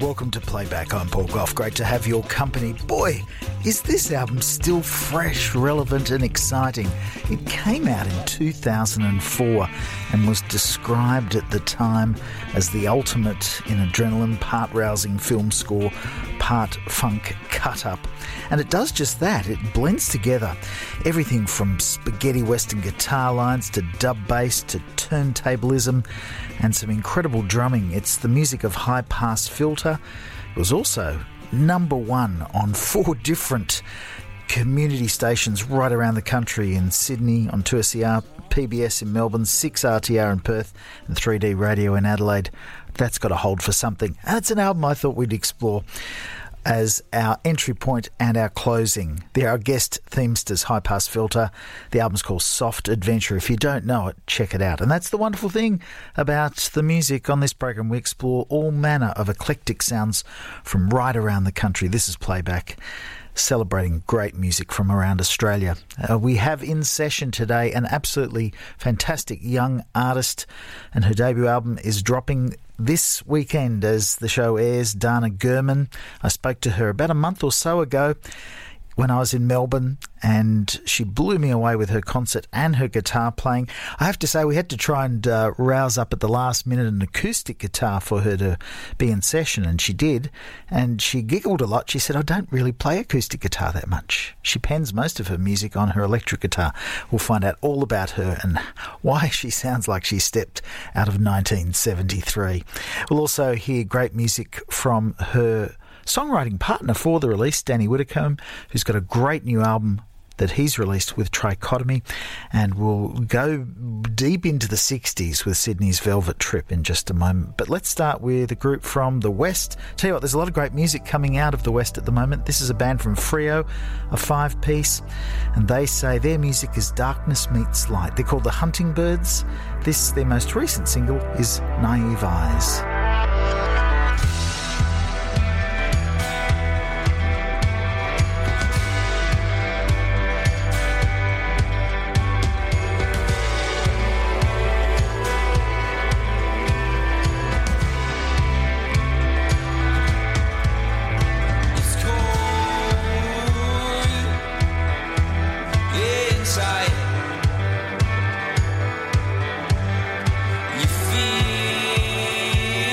welcome to Playback. I'm Paul Gough. Great to have your company. Boy, is this album still fresh, relevant and exciting. It came out in 2004 and was described at the time as the ultimate in adrenaline, part-rousing film score, part funk cut-up. And it does just that. It blends together everything from spaghetti western guitar lines to dub bass to turntablism and some incredible drumming. It's the music of High Pass Filter. It was also number one on 4 different community stations right around the country, in Sydney on 2SER, PBS in Melbourne, 6RTR in Perth and 3D Radio in Adelaide. That's got a hold for something. And it's an album I thought we'd explore as our entry point and our closing. They're our guest themesters, High Pass Filter. The album's called Soft Adventure. If you don't know it, check it out. And that's the wonderful thing about the music on this program. We explore all manner of eclectic sounds from right around the country. This is Playback, celebrating great music from around Australia. We have in session today an absolutely fantastic young artist, and her debut album is dropping this weekend as the show airs. Dana Gurman. I spoke to her about a month or so ago when I was in Melbourne, and she blew me away with her concert and her guitar playing. I have to say, we had to try and rouse up at the last minute an acoustic guitar for her to be in session, and she did. And she giggled a lot. She said, I don't really play acoustic guitar that much. She pens most of her music on her electric guitar. We'll find out all about her and why she sounds like she stepped out of 1973. We'll also hear great music from her songwriting partner for the release, Danny Widdicombe, who's got a great new album that he's released with Trichotomy, and we'll go deep into the 60s with Sydney's Velvet Trip in just a moment. But let's start with a group from the West. Tell you what, there's a lot of great music coming out of the West at the moment. This is a band from Freo, a 5-piece, and they say their music is darkness meets light. They're called the Hunting Birds. This, their most recent single, is Naive Eyes. You feel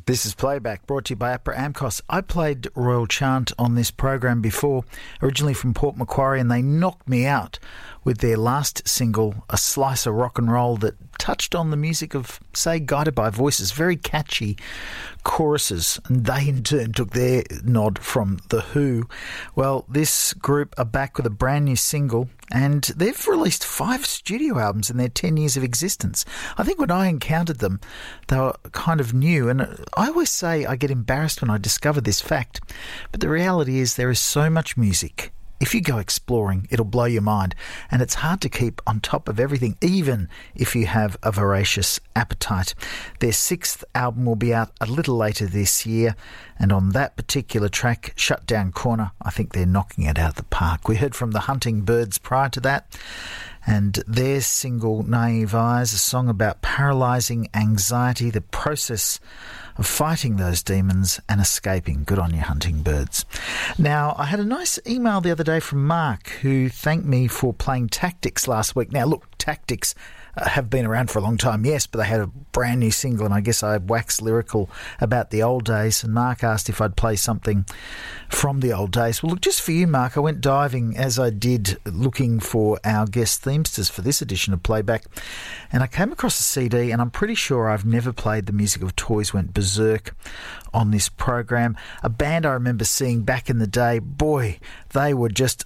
This is Playback, brought to you by APRA AMCOS. I played Royal Chant on this program before, originally from Port Macquarie, and they knocked me out with their last single, A Slice of Rock and Roll, that touched on the music of, say, Guided by Voices, very catchy choruses, and they in turn took their nod from The Who. Well, this group are back with a brand new single, and they've released 5 studio albums in their 10 years of existence. I think when I encountered them, they were kind of new, and I always say I get embarrassed when I discover this fact, but the reality is there is so much music. If you go exploring, it'll blow your mind, and it's hard to keep on top of everything, even if you have a voracious appetite. Their 6th album will be out a little later this year, and on that particular track, Shutdown Corner, I think they're knocking it out of the park. We heard from the Hunting Birds prior to that, and their single Naive Eyes, a song about paralysing anxiety, the process of fighting those demons and escaping. Good on you, Hunting Birds. Now, I had a nice email the other day from Mark, who thanked me for playing Tactics last week. Now, look, Tactics have been around for a long time, yes, but they had a brand new single, and I guess I waxed lyrical about the old days, and Mark asked if I'd play something from the old days. Well, look, just for you, Mark, I went diving, as I did, looking for our guest themesters for this edition of Playback, and I came across a CD, and I'm pretty sure I've never played the music of Toys Went Berserk on this program. A band I remember seeing back in the day, boy, they were just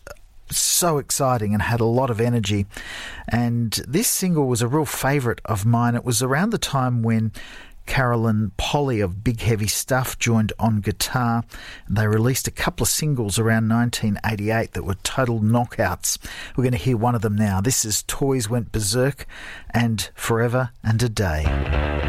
so exciting and had a lot of energy, and this single was a real favourite of mine. It was around the time when Carolyn Polly of Big Heavy Stuff joined on guitar. They released a couple of singles around 1988 that were total knockouts. We're going to hear one of them now. This is Toys Went Berserk and Forever and a Day.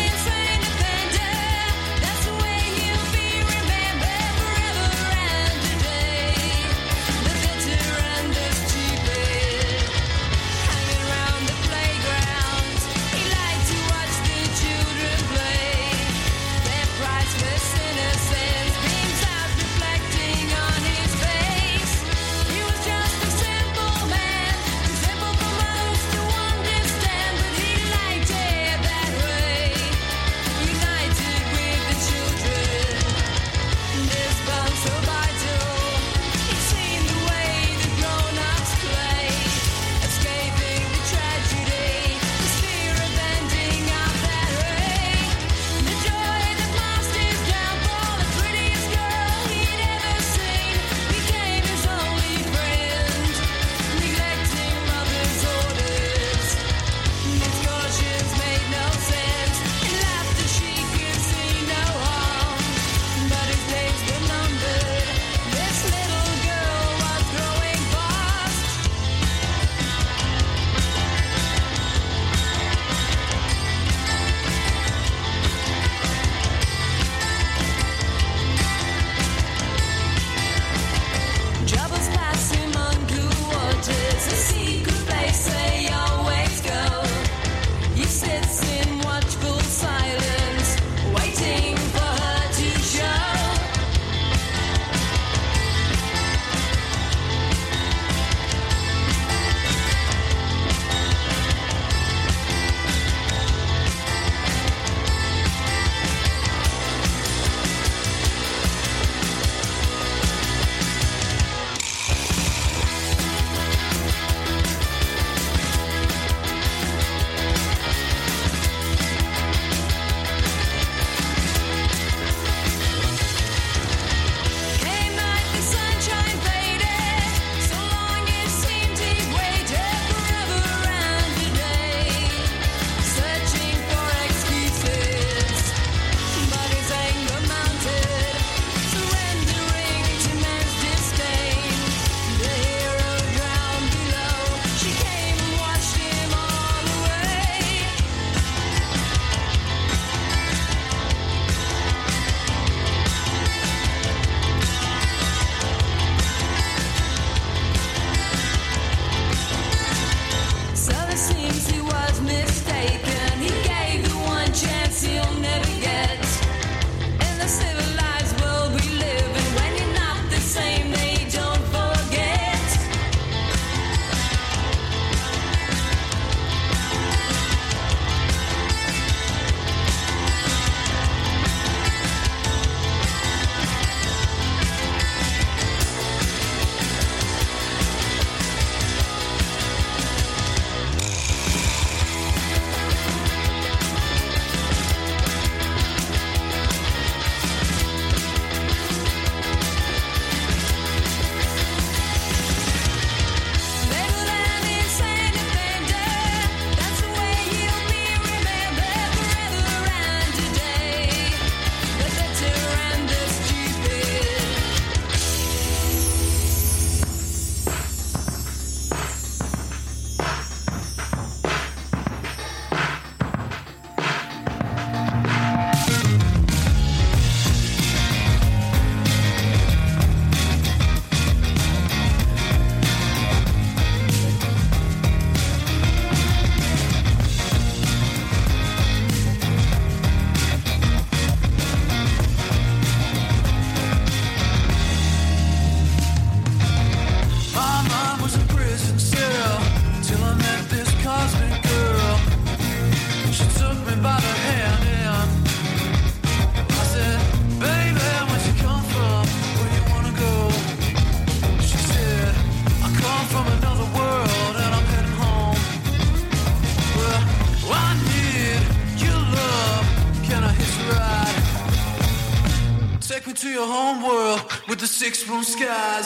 That's the way you'll be remembered forever and was a prison cell till I met this cosmic girl. She took me by the hand and I said, baby, where'd you come from? Where you wanna go? She said, I come from another world and I'm heading home. Well, I need your love. Can I hitch a ride? Take me to your home world with the 6-room skies.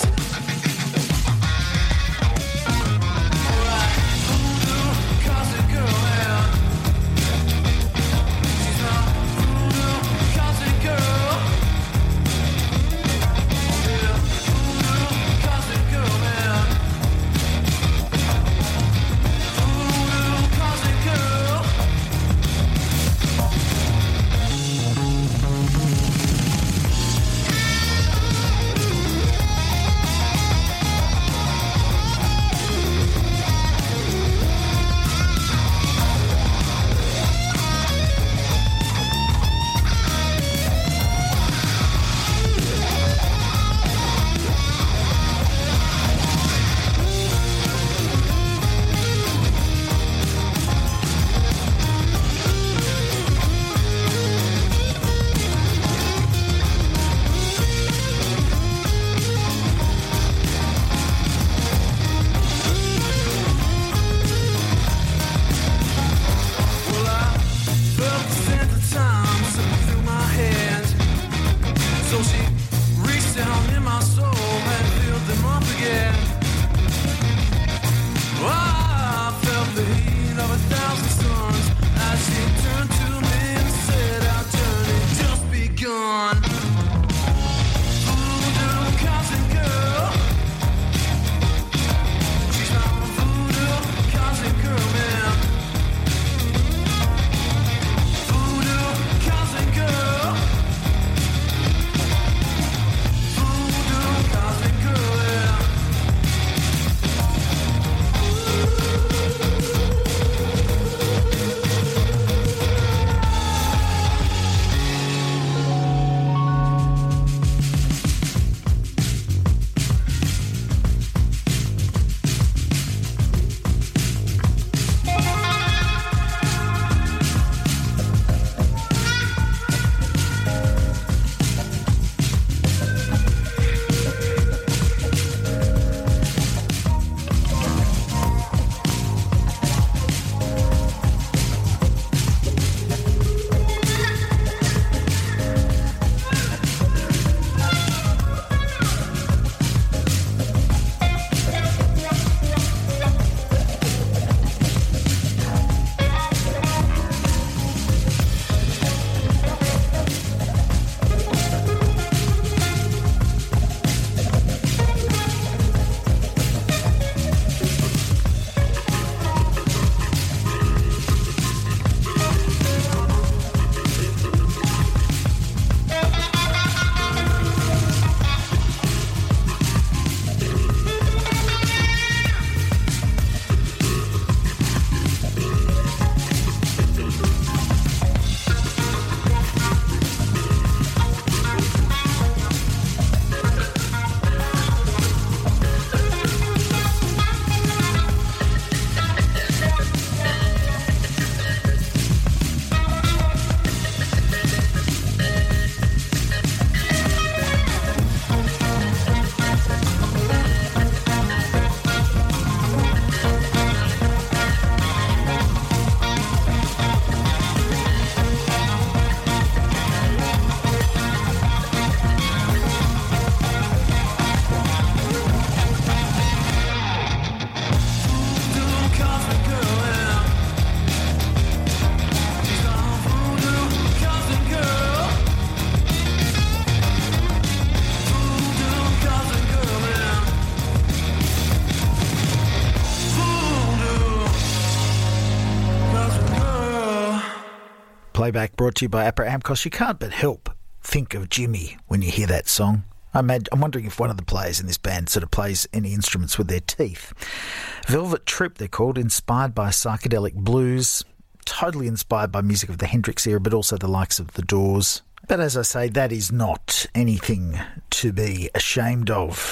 Playback brought to you by APRA AMCOS. You can't but help think of Jimmy when you hear that song. I'm wondering if one of the players in this band sort of plays any instruments with their teeth. Velvet Troop, they're called, inspired by psychedelic blues, totally inspired by music of the Hendrix era, but also the likes of The Doors. But as I say, that is not anything to be ashamed of.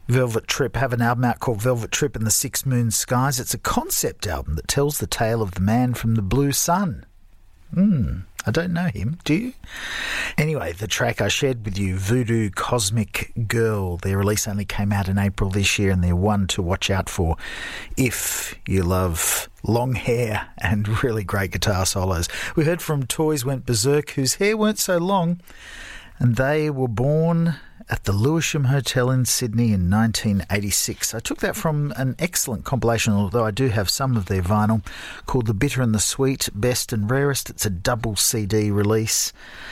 Velvet Trip have an album out called Velvet Trip and the Six Moon Skies. It's a concept album that tells the tale of the man from the blue sun. I don't know him, do you? Anyway, the track I shared with you, Voodoo Cosmic Girl, their release only came out in April this year, and they're one to watch out for if you love long hair and really great guitar solos. We heard from Toys Went Berserk, whose hair weren't so long, and they were born at the Lewisham Hotel in Sydney in 1986. I took that from an excellent compilation, although I do have some of their vinyl, called The Bitter and the Sweet, Best and Rarest. It's a double CD release.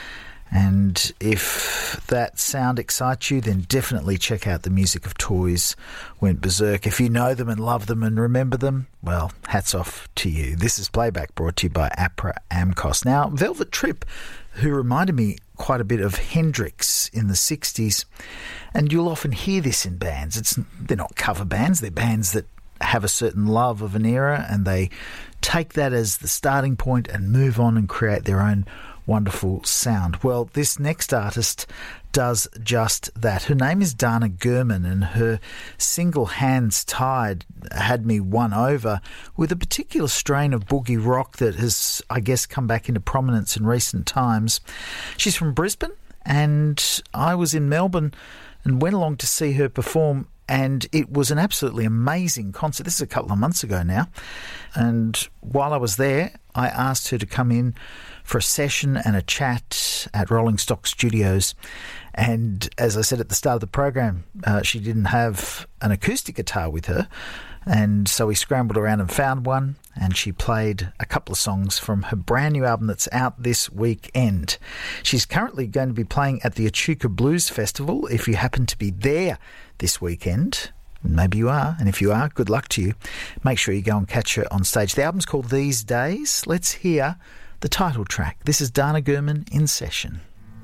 And if that sound excites you, then definitely check out the music of Toys Went Berserk. If you know them and love them and remember them, well, hats off to you. This is Playback, brought to you by APRA Amcos. Now, Velvet Trip, who reminded me quite a bit of Hendrix in the 60s, and you'll often hear this in bands. They're not cover bands, they're bands that have a certain love of an era, and they take that as the starting point and move on and create their own wonderful sound. Well, this next artist does just that. Her name is Dana Gurman, and her single Hands Tied had me won over with a particular strain of boogie rock that has, I guess, come back into prominence in recent times. She's from Brisbane, and I was in Melbourne and went along to see her perform, and it was an absolutely amazing concert. This is a couple of months ago now, and while I was there, I asked her to come in for a session and a chat at Rolling Stock Studios. And as I said at the start of the program, she didn't have an acoustic guitar with her, and so we scrambled around and found one, and she played a couple of songs from her brand new album that's out this weekend. She's currently going to be playing at the Echuca Blues Festival. If you happen to be there this weekend, maybe you are, and if you are, good luck to you. Make sure you go and catch her on stage. The album's called These Days. Let's hear the title track. This is Dana Gurman in session.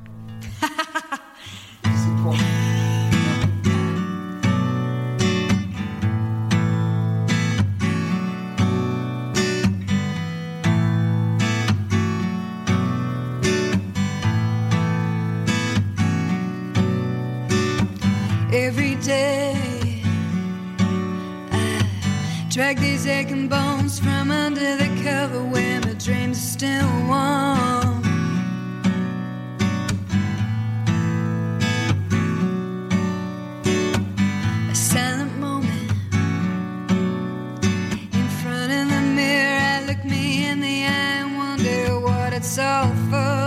Every day I drag these aching bones from under the cover where my dreams are still warm. A silent moment in front of the mirror, I look me in the eye and wonder what it's all for.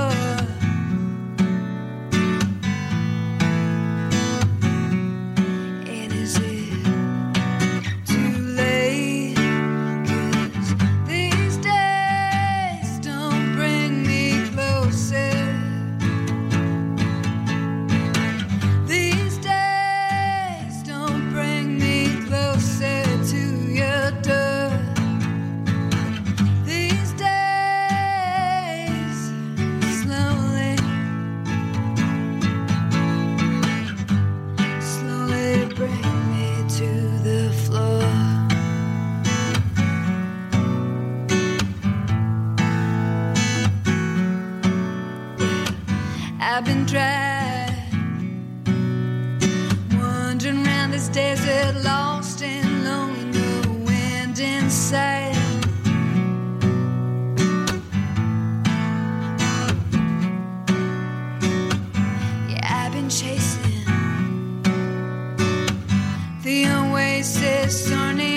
I've been dry, wandering round this desert, lost and lonely, no wind in sight. Yeah, I've been chasing the oasis, Sarnia.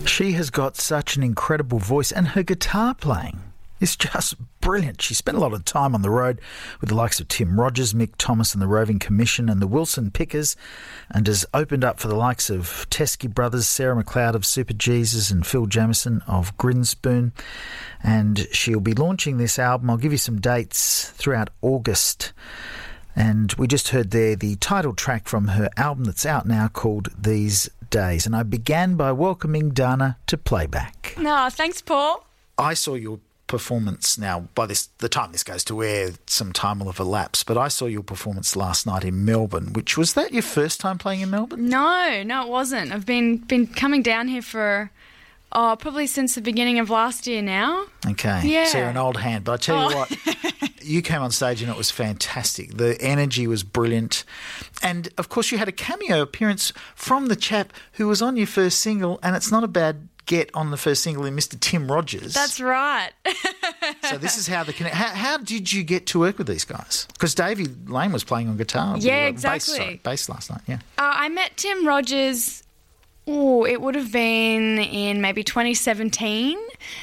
She has got such an incredible voice, and her guitar playing is just brilliant. She spent a lot of time on the road with the likes of Tim Rogers, Mick Thomas and the Roving Commission and the Wilson Pickers, and has opened up for the likes of Teskey Brothers, Sarah McLeod of Super Jesus and Phil Jamieson of Grinspoon. And she'll be launching this album. I'll give you some dates throughout August. And we just heard there the title track from her album that's out now called These Days. And I began by welcoming Dana to playback. No, thanks, Paul. I saw your performance now. By the time this goes to air, some time will have elapsed. But I saw your performance last night in Melbourne. Was that your first time playing in Melbourne? No, it wasn't. I've been coming down here for probably since the beginning of last year now. Okay, yeah. So you're an old hand. But I tell you what, you came on stage and it was fantastic. The energy was brilliant. And, of course, you had a cameo appearance from the chap who was on your first single, and it's not a bad get on the first single in Mr. Tim Rogers. That's right. So this is how how did you get to work with these guys? Because Davey Lane was playing on guitar. Yeah, exactly. Bass last night, yeah. I met Tim Rogers, it would have been in maybe 2017,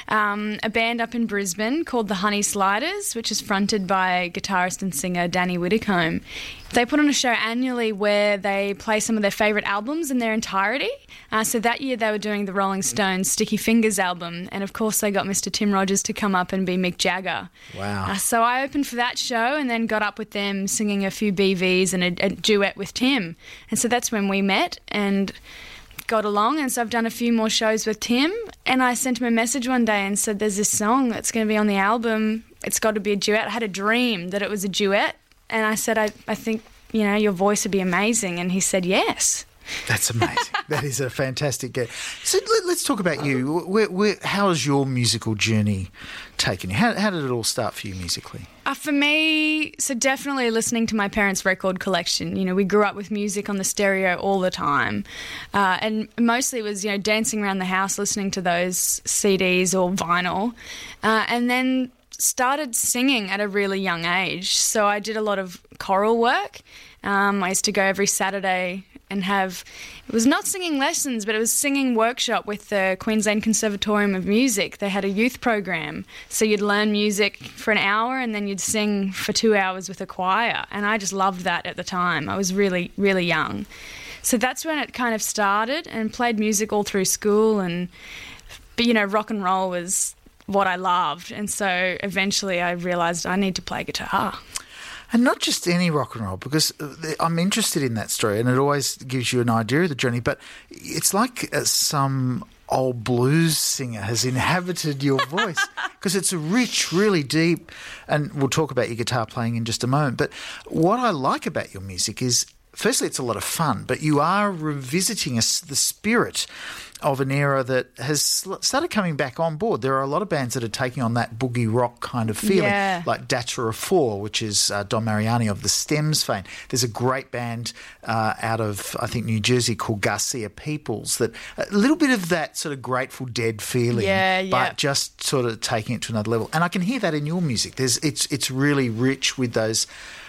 a band up in Brisbane called the Honey Sliders, which is fronted by guitarist and singer Danny Whitcomb. They put on a show annually where they play some of their favourite albums in their entirety. So that year they were doing the Rolling Stones' Sticky Fingers album, and of course they got Mr. Tim Rogers to come up and be Mick Jagger. Wow. So I opened for that show and then got up with them singing a few BVs and a duet with Tim. And so that's when we met and got along, and so I've done a few more shows with Tim, and I sent him a message one day and said, there's this song that's going to be on the album, it's got to be a duet. I had a dream that it was a duet, and I said, I think, your voice would be amazing, and he said yes. That's amazing. That is a fantastic get. So let's talk about you. How has your musical journey taken you? How did it all start for you musically? For me, so definitely listening to my parents' record collection. We grew up with music on the stereo all the time. And mostly it was, dancing around the house listening to those CDs or vinyl. And then started singing at a really young age. So I did a lot of choral work. I used to go every Saturday and it was not singing lessons, but it was singing workshop with the Queensland Conservatorium of Music. They had a youth program. So you'd learn music for an hour and then you'd sing for 2 hours with a choir. And I just loved that at the time. I was really, really young. So that's when it kind of started, and played music all through school. But rock and roll was what I loved. And so eventually I realised I need to play guitar. And not just any rock and roll, because I'm interested in that story and it always gives you an idea of the journey, but it's like some old blues singer has inhabited your voice, because it's a rich, really deep, and we'll talk about your guitar playing in just a moment. But what I like about your music is, firstly, it's a lot of fun, but you are revisiting the spirit of an era that has started coming back on board. There are a lot of bands that are taking on that boogie rock kind of feeling, like Datcha 4, which is Don Mariani of the Stems fame. There's a great band out of, I think, New Jersey called Garcia Peoples, that a little bit of that sort of Grateful Dead feeling, but just sort of taking it to another level. And I can hear that in your music. It's really rich with those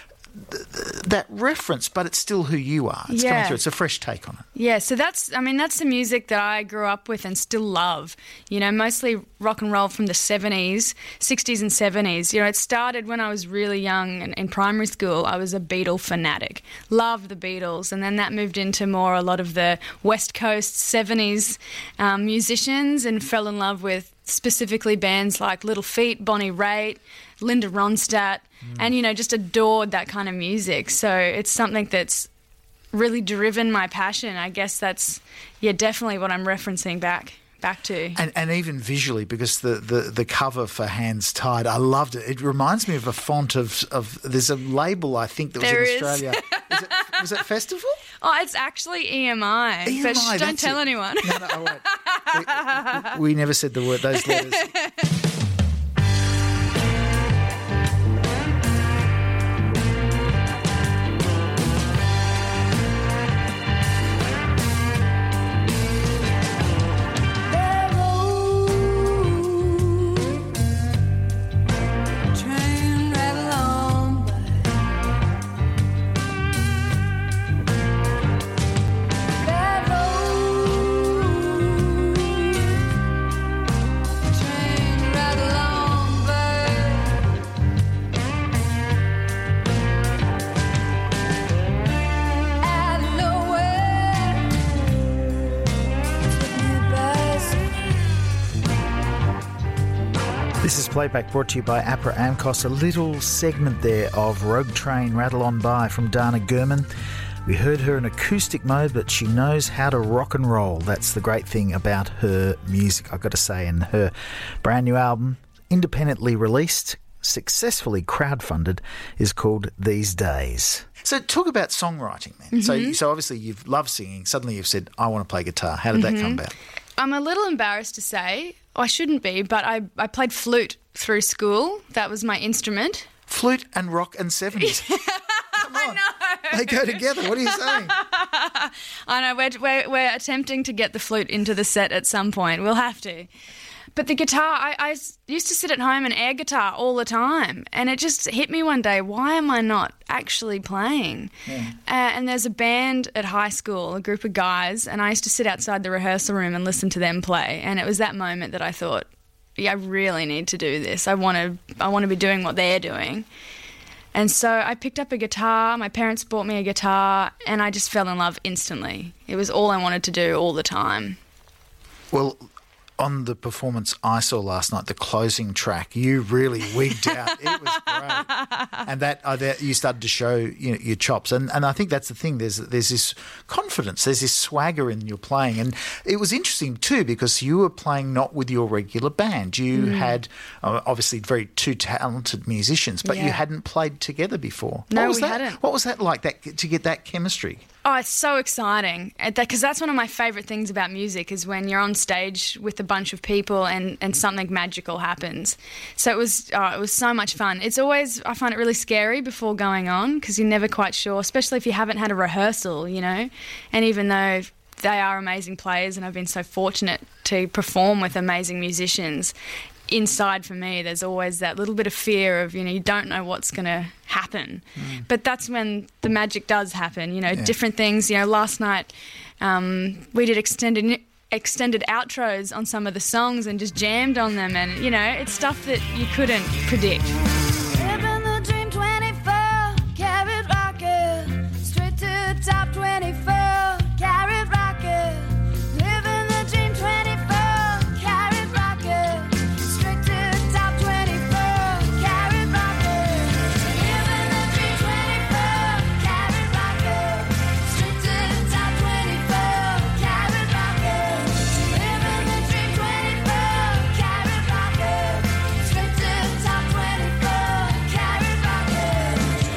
that reference, but it's still who you are. It's coming through. It's a fresh take on it. Yeah, so that's the music that I grew up with and still love. Mostly rock and roll from the 70s, 60s and 70s. It started when I was really young and in primary school. I was a Beatle fanatic. Loved the Beatles, and then that moved into a lot of the West Coast 70s musicians, and fell in love with specifically bands like Little Feat, Bonnie Raitt, Linda Ronstadt, and, just adored that kind of music. So it's something that's really driven my passion. I guess that's, definitely what I'm referencing back to. And even visually, because the cover for Hands Tied, I loved it. It reminds me of a font of there's a label, I think, that was in Australia. Was it Festival? Oh, it's actually EMI. But don't tell anyone. No, I won't. We never said those letters. This is Playback brought to you by APRA AMCOS. A little segment there of Rogue Train Rattle On By from Dana Gurman. We heard her in acoustic mode, but she knows how to rock and roll. That's the great thing about her music, I've got to say. And her brand new album, independently released, successfully crowdfunded, is called These Days. So talk about songwriting then. Mm-hmm. So obviously you've loved singing. Suddenly you've said, I want to play guitar. How did that come about? I'm a little embarrassed to say, I shouldn't be, but I played flute through school. That was my instrument. Flute and rock and 70s. Come on. They go together. What are you saying? I know, we're attempting to get the flute into the set at some point. We'll have to. But the guitar, I used to sit at home and air guitar all the time, and it just hit me one day, why am I not actually playing? Yeah. And there's a band at high school, a group of guys, and I used to sit outside the rehearsal room and listen to them play, and it was that moment that I thought, yeah, I really need to do this. I want to be doing what they're doing. And so I picked up a guitar, my parents bought me a guitar, and I just fell in love instantly. It was all I wanted to do all the time. Well, on the performance I saw last night, the closing track, you really wigged out. It was great. And that you started to show your chops. And I think that's the thing. There's this confidence, there's this swagger in your playing. And it was interesting too because you were playing not with your regular band. You had obviously two talented musicians, but you hadn't played together before. No, we hadn't. What was that like, to get that chemistry? Oh, it's so exciting because that's one of my favourite things about music is when you're on stage with a bunch of people and something magical happens. So it was so much fun. It's always, I find it really scary before going on because you're never quite sure, especially if you haven't had a rehearsal, And even though they are amazing players and I've been so fortunate to perform with amazing musicians, inside for me there's always that little bit of fear of you don't know what's going to happen, but that's when the magic does happen. Different things. Last night we did extended outros on some of the songs and just jammed on them, and it's stuff that you couldn't predict. Living the dream 24 carat rocket, straight to the top 24 carat rocket. Living the dream 24 carat rocket, straight to the top 24 carat rocket. Living the dream 24 carat rocket, straight to the top 24 carat rocket. Living the dream 24 carat rocket, straight to the top 24 carat rocket.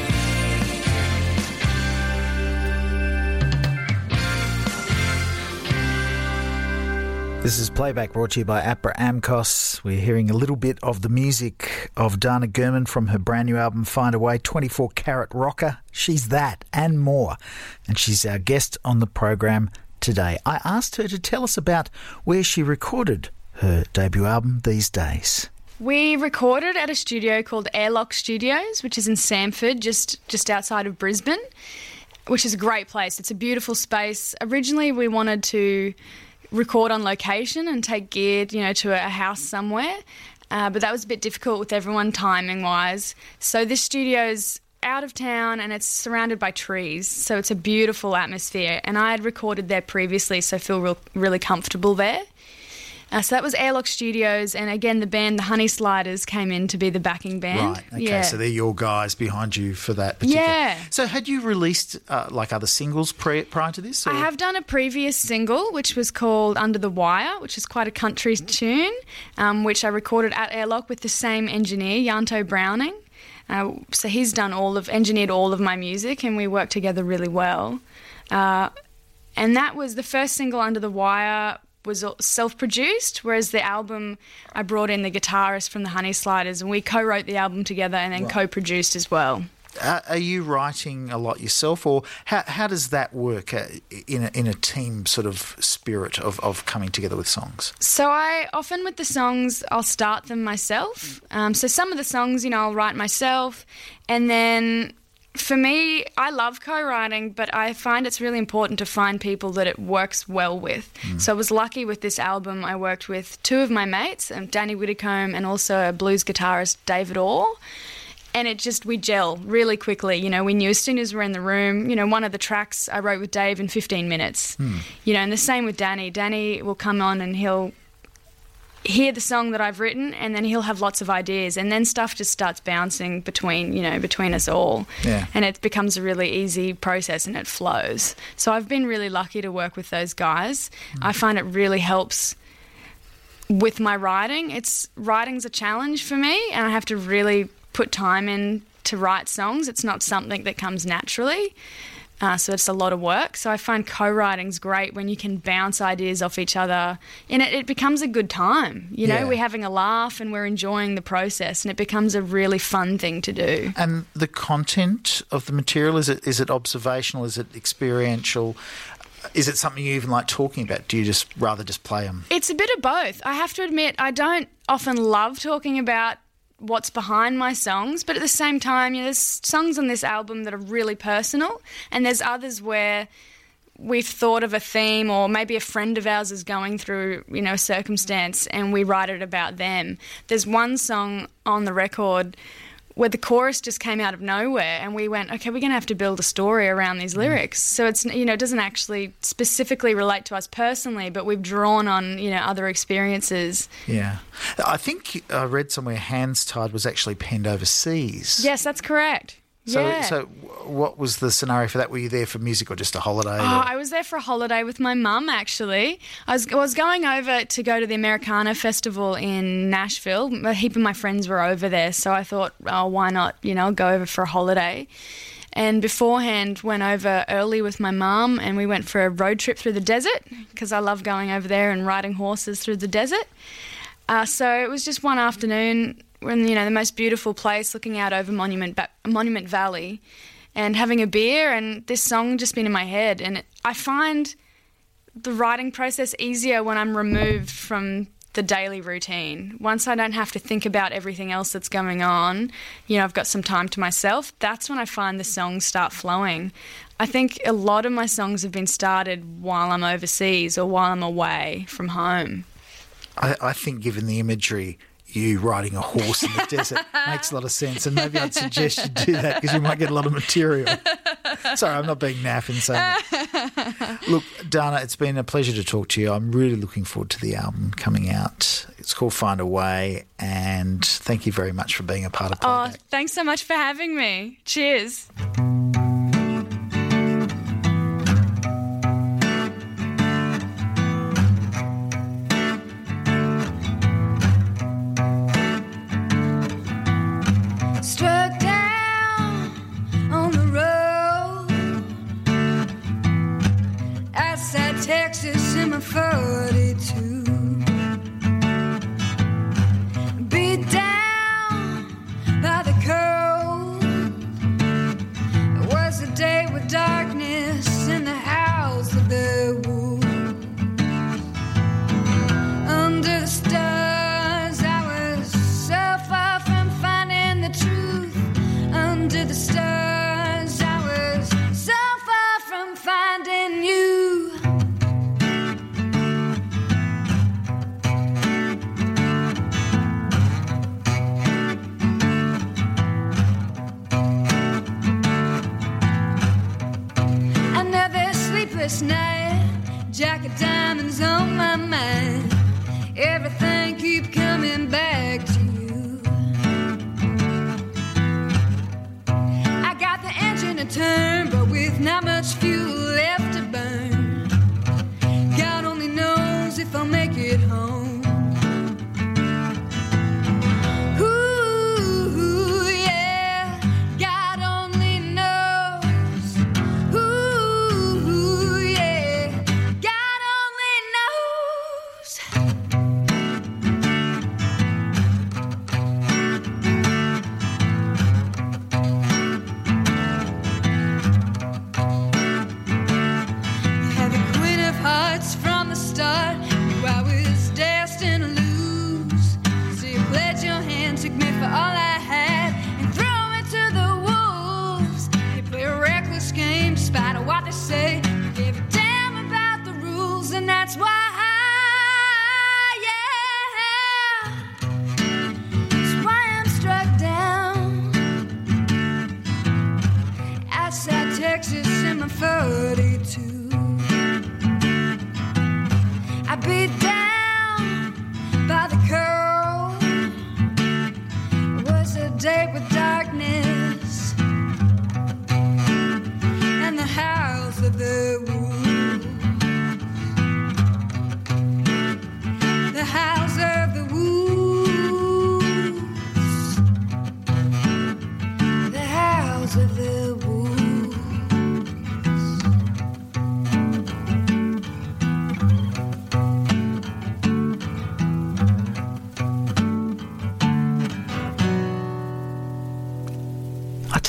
This is Playback brought to you by APRA AMCOS. We're hearing a little bit of the music of Dana Gurman from her brand new album, Find a Way, 24 Carat Rocker. She's that and more. And she's our guest on the program today. I asked her to tell us about where she recorded her debut album, These Days. We recorded at a studio called Airlock Studios, which is in Samford, just outside of Brisbane, which is a great place. It's a beautiful space. Originally, we wanted to record on location and take gear, to a house somewhere, but that was a bit difficult with everyone timing-wise. So this studio's out of town and it's surrounded by trees, so it's a beautiful atmosphere. And I had recorded there previously, so I feel really comfortable there. So that was Airlock Studios, and again, the band, the Honey Sliders, came in to be the backing band. Right, okay, so they're your guys behind you for that particular... Yeah. So had you released, other singles prior to this? Or? I have done a previous single, which was called Under the Wire, which is quite a country tune, which I recorded at Airlock with the same engineer, Yanto Browning. So he's engineered all of my music, and we work together really well. And that was the first single, Under the Wire, was self-produced, whereas the album I brought in the guitarist from the Honey Sliders and we co-wrote the album together and then co-produced as well. Are you writing a lot yourself, or how does that work in a team sort of spirit of coming together with songs? So I often with the songs I'll start them myself. So some of the songs I'll write myself, and then for me, I love co-writing, but I find it's really important to find people that it works well with. So I was lucky with this album. I worked with two of my mates, Danny Whitcomb and also a blues guitarist, David Orr. And we gel really quickly. We knew as soon as we're in the room, one of the tracks I wrote with Dave in 15 minutes. And the same with Danny. Danny will come on and he'll hear the song that I've written, and then he'll have lots of ideas, and then stuff just starts bouncing between us all. Yeah. And it becomes a really easy process and it flows. So I've been really lucky to work with those guys. I find it really helps with my writing. Writing's a challenge for me, and I have to really put time in to write songs. It's not something that comes naturally. So it's a lot of work. So I find co-writing's great when you can bounce ideas off each other, and it becomes a good time. Yeah. We're having a laugh and we're enjoying the process, and it becomes a really fun thing to do. And the content of the material, is it observational? Is it experiential? Is it something you even like talking about? Do you rather just play them? It's a bit of both. I have to admit, I don't often love talking about what's behind my songs, but at the same time, there's songs on this album that are really personal, and there's others where we've thought of a theme, or maybe a friend of ours is going through, a circumstance, and we write it about them. There's one song on the record where the chorus just came out of nowhere, and we went, okay, we're going to have to build a story around these lyrics. So it's, it doesn't actually specifically relate to us personally, but we've drawn on, other experiences. Yeah. I think I read somewhere Hands Tied was actually penned overseas. Yes, that's correct. So what was the scenario for that? Were you there for music or just a holiday? I was there for a holiday with my mum, actually. I was going over to go to the Americana Festival in Nashville. A heap of my friends were over there, so I thought, why not, go over for a holiday. And beforehand, went over early with my mum, and we went for a road trip through the desert, because I love going over there and riding horses through the desert. So it was just one afternoon. We're in, the most beautiful place, looking out over Monument Valley, and having a beer, and this song just been in my head. And I find the writing process easier when I'm removed from the daily routine. Once I don't have to think about everything else that's going on, I've got some time to myself, that's when I find the songs start flowing. I think a lot of my songs have been started while I'm overseas or while I'm away from home. I think given the imagery, you riding a horse in the desert makes a lot of sense, and maybe I'd suggest you do that because you might get a lot of material. Sorry, I'm not being naff in saying that. Look, Dana, it's been a pleasure to talk to you. I'm really looking forward to the album coming out. It's called Find a Way, and thank you very much for being a part of Playback. Oh, thanks so much for having me. Cheers. Struck down on the road outside Texas in my 42. Beat down by the cold. It was a day with darkness in the house of the wolves. Under the stars, I was so far from finding the truth. Under the stars, I was so far from finding you. Another sleepless night, jack of diamonds on my mind. Everything keep coming back to you. I got the engine to turn, but with not much fuel left to burn. God only knows if I'll make it home. Ooh, yeah, God only knows. Ooh, yeah, God only knows. You had the Queen of Hearts from the start. Knew I was destined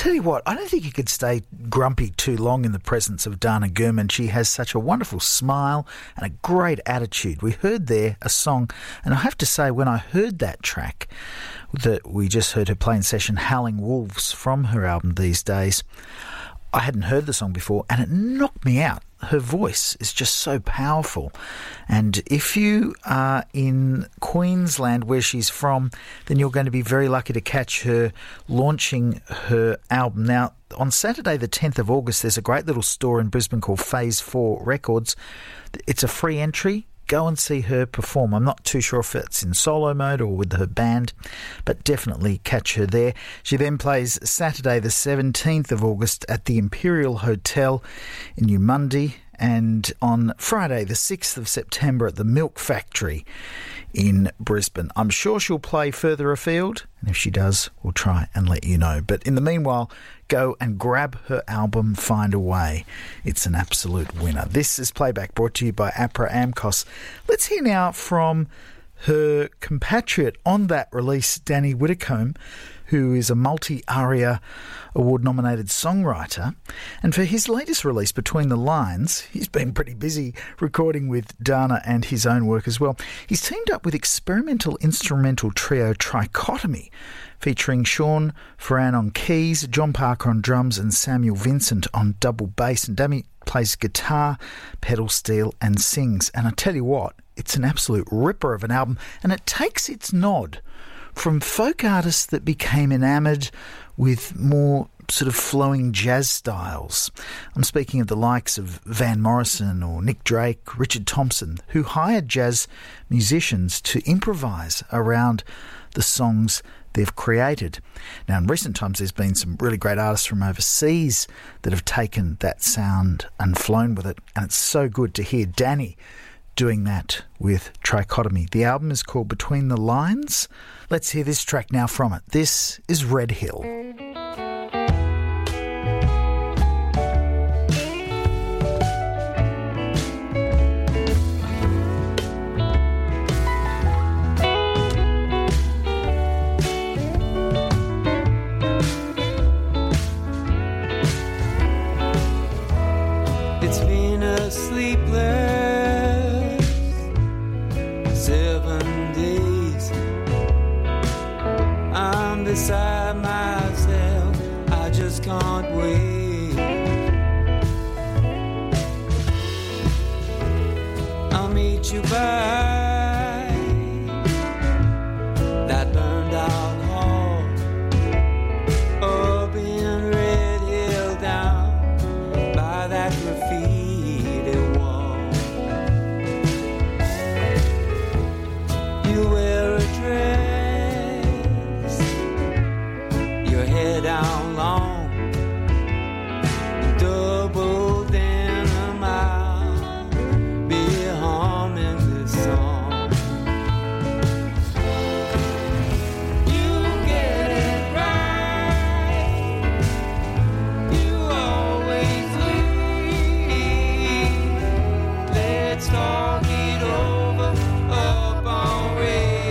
tell you what, I don't think you could stay grumpy too long in the presence of Dana Gurman. She has such a wonderful smile and a great attitude. We heard there a song, and I have to say, when I heard that track that we just heard her play in session, Howling Wolves, from her album These Days, I hadn't heard the song before, and it knocked me out. Her voice is just so powerful. And if you are in Queensland, where she's from, then you're going to be very lucky to catch her launching her album. Now, on Saturday the 10th of August, there's a great little store in Brisbane called Phase 4 Records. It's a free entry. Go and see her perform. I'm not too sure if it's in solo mode or with her band, but definitely catch her there. She then plays Saturday the 17th of August at the Imperial Hotel in Eumundi, and on Friday the 6th of September at the Milk Factory in Brisbane. I'm sure she'll play further afield, and if she does, we'll try and let you know. But in the meanwhile, go and grab her album, Find a Way. It's an absolute winner. This is Playback, brought to you by APRA AMCOS. Let's hear now from her compatriot on that release, Danny Whitcomb, who is a multi-ARIA award-nominated songwriter. And for his latest release, Between the Lines, he's been pretty busy recording with Dana and his own work as well. He's teamed up with experimental instrumental trio Trichotomy, featuring Sean Ferran on keys, John Parker on drums and Samuel Vincent on double bass. And Danny plays guitar, pedal steel and sings. And I tell you what, it's an absolute ripper of an album, and it takes its nod from folk artists that became enamoured with more sort of flowing jazz styles. I'm speaking of the likes of Van Morrison or Nick Drake, Richard Thompson, who hired jazz musicians to improvise around the songs they've created. Now, in recent times, there's been some really great artists from overseas that have taken that sound and flown with it, and it's so good to hear Danny doing that with Trichotomy. The album is called Between the Lines. Let's hear this track now from it. This is Red Hill. It's been a sleepless 7 days. I'm beside myself, I just can't wait. I'll meet you by that burned out hall up in Red Hill, down by that graffiti wall. You wear a dress, your hair down long, double denim, I'll be humming this song. You get it right, you always lead. Let's talk it over up on radio.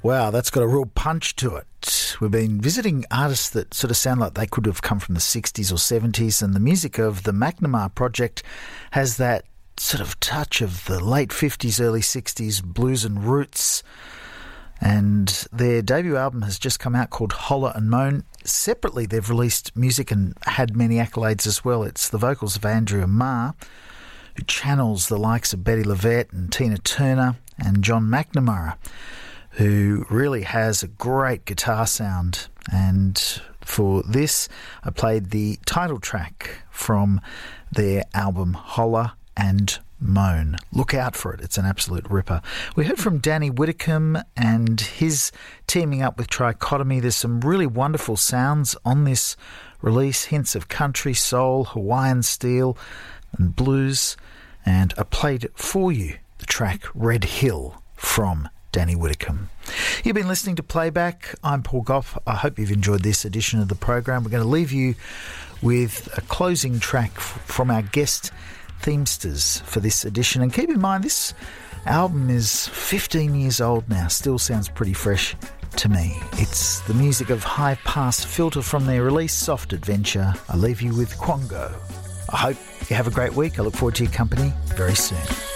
Wow, that's got a real punch to it. We've been visiting artists that sort of sound like they could have come from the 60s or 70s, and the music of the McNamara Project has that sort of touch of the late 50s, early 60s blues and roots. And their debut album has just come out called Holler and Moan. Separately, they've released music and had many accolades as well. It's the vocals of Andrea Marr, who channels the likes of Betty LaVette and Tina Turner, and John McNamara, who really has a great guitar sound. And for this, I played the title track from their album Holler and Moan. Look out for it. It's an absolute ripper. We heard from Danny Whitcomb and his teaming up with Trichotomy. There's some really wonderful sounds on this release, hints of country, soul, Hawaiian steel and blues. And I played for you the track Red Hill from Danny Whitcomb. You've been listening to Playback. I'm Paul Gough. I hope you've enjoyed this edition of the program. We're going to leave you with a closing track from our guest themesters for this edition. And keep in mind, this album is 15 years old now. Still sounds pretty fresh to me. It's the music of High Pass Filter from their release Soft Adventure. I leave you with Quango. I hope you have a great week. I look forward to your company very soon.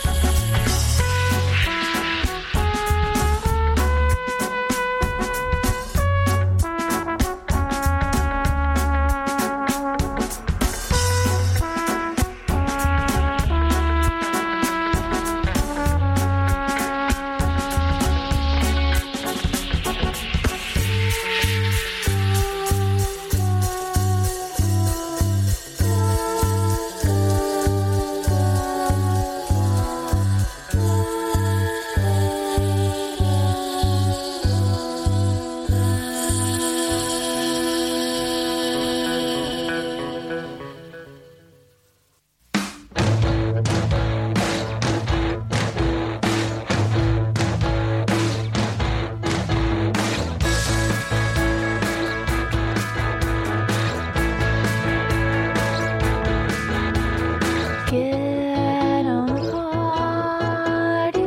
Get on the party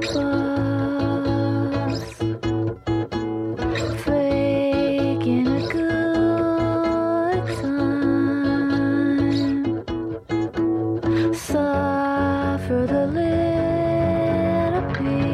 bus, faking a good time. Suffer the little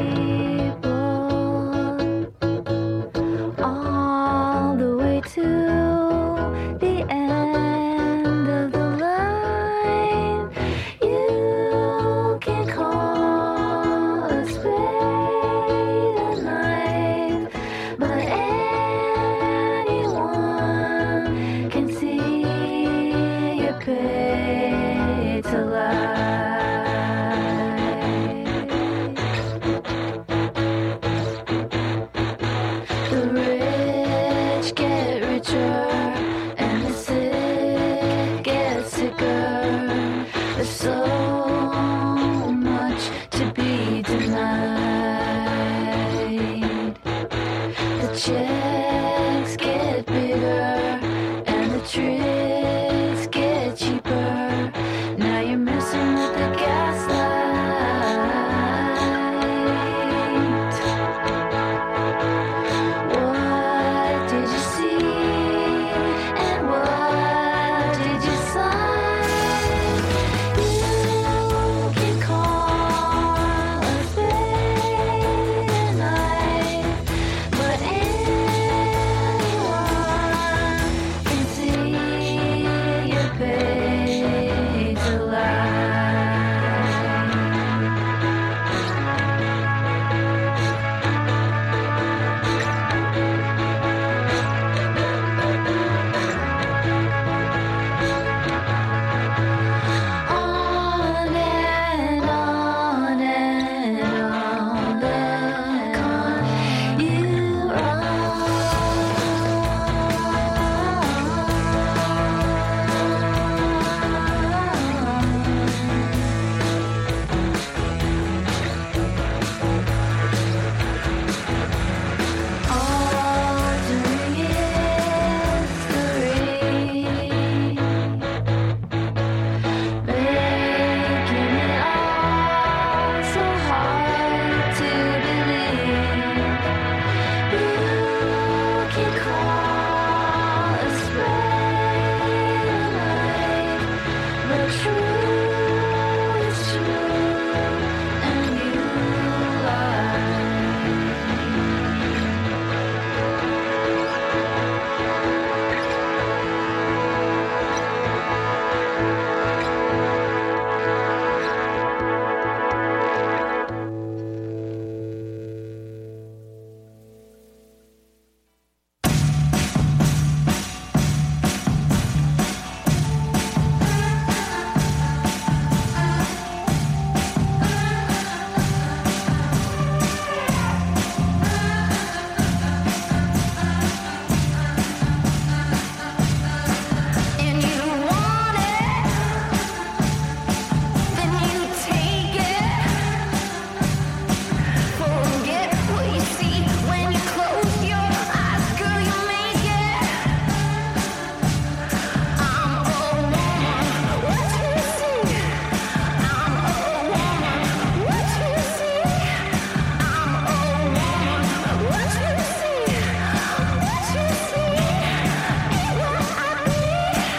people all the way to the end of the line. You can call a spade a knife, but anyone can see you're paid to lie. The rich get richer and the sick get sicker. There's so much to be denied. The checks get bigger and the trip